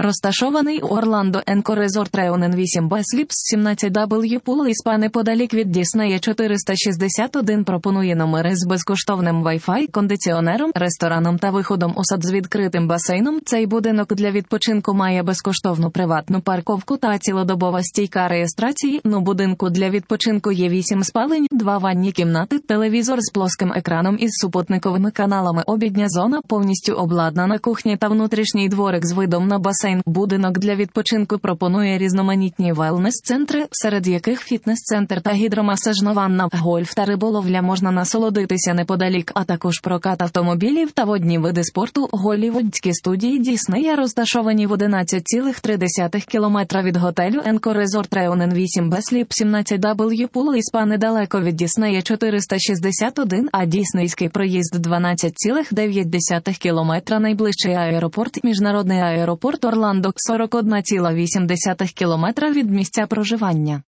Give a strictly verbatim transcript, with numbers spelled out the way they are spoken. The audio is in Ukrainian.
Розташований у Орландо Енко Резорт Реунен вісім Б Сліпс сімнадцять дабл ю Pool Іспа неподалік від Діснея чотириста шістдесят один пропонує номери з безкоштовним Wi-Fi, кондиціонером, рестораном та виходом у сад з відкритим басейном. Цей будинок для відпочинку має безкоштовну приватну парковку та цілодобова стійка реєстрації. У будинку для відпочинку є вісім спалень, два ванні кімнати, телевізор з плоским екраном із супутниковими каналами, обідня зона, повністю обладнана кухня та внутрішній дворик з видом на басейн. Будинок для відпочинку пропонує різноманітні велнес-центри, серед яких фітнес-центр та гідромасажна ванна, гольф та риболовля, можна насолодитися неподалік, а також прокат автомобілів та водні види спорту. Голлівудські студії Діснея розташовані в одинадцять цілих три десятих кілометра від готелю Енко Резорт Реунен вісім Б Сліп сімнадцять дабл ю Pool Іспа недалеко від Діснея чотириста шістдесят один, а Діснейський проїзд дванадцять цілих дев'ять десятих кілометра. Найближчий аеропорт – міжнародний аеропорт Орландо, сорок один цілих вісім десятих кілометра від місця проживання.